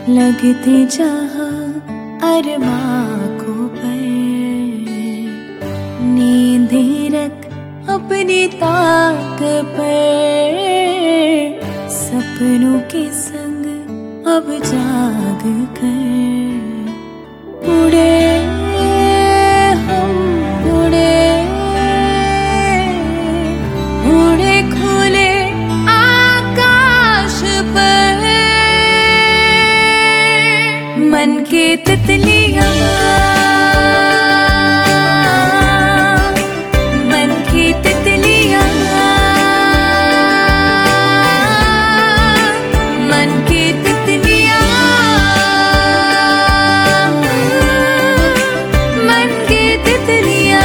लगते जहाँ अरमां को पर, नींदें रख अपनी ताक पर, सपनों के संग अब जाग कर उड़े हम, उड़े उड़े खुले आकाश पर। मन की तितलियां, मन की तितलियां, मन की तितलियां, मन की तितलियां।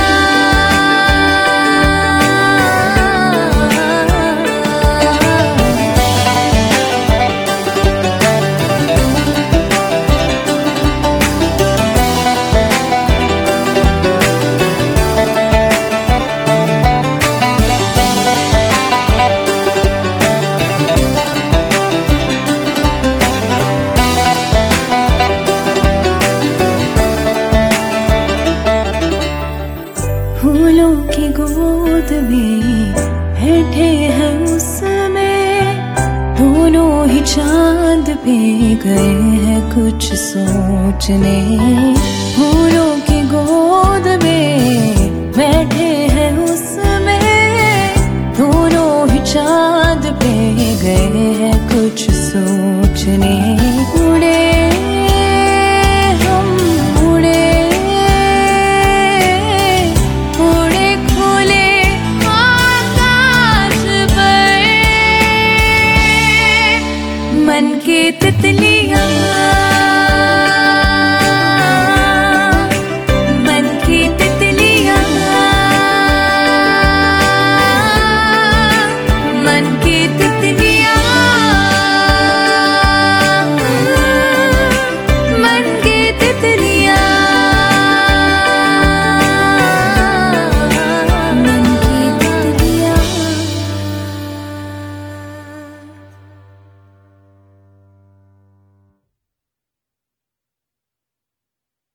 फूलों की गोद में बैठे हैं उसमें, दोनों ही चांद पे गए हैं कुछ सोचने। फूलों की गोद में बैठे हैं उसमें, दोनों ही चांद पे गए हैं कुछ सोचने। उड़े मन की तितलियां।